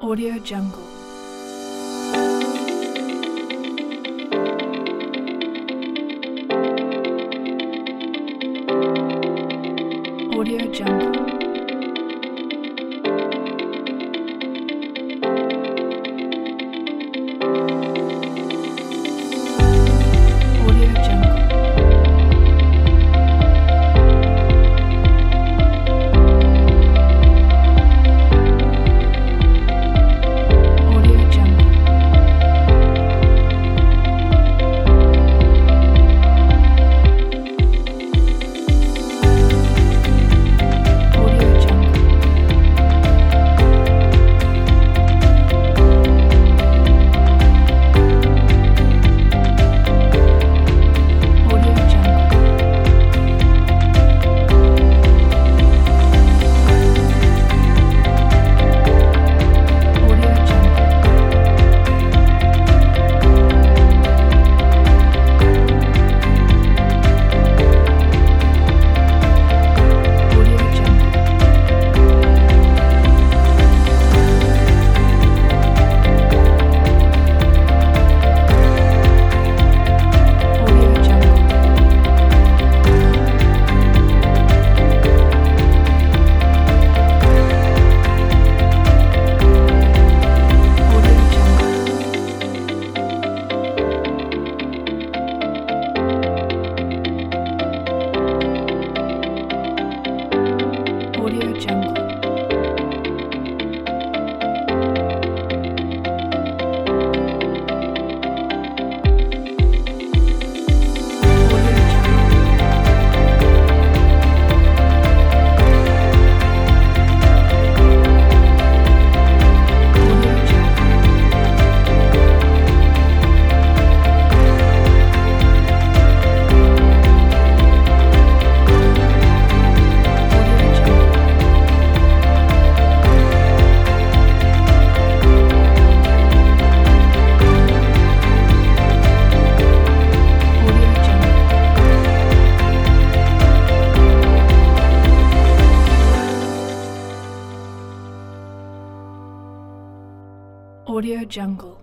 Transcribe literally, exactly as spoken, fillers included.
Audio Jungle. Audio Jungle. Audio Jungle. Audio Jungle. Audio Jungle. Audio Jungle. Audio Jungle. Audio Jungle. Audio Jungle. Audio Jungle. Audio Jungle. Audio Jungle. Audio Jungle. Audio Jungle. Audio Jungle. Audio Jungle.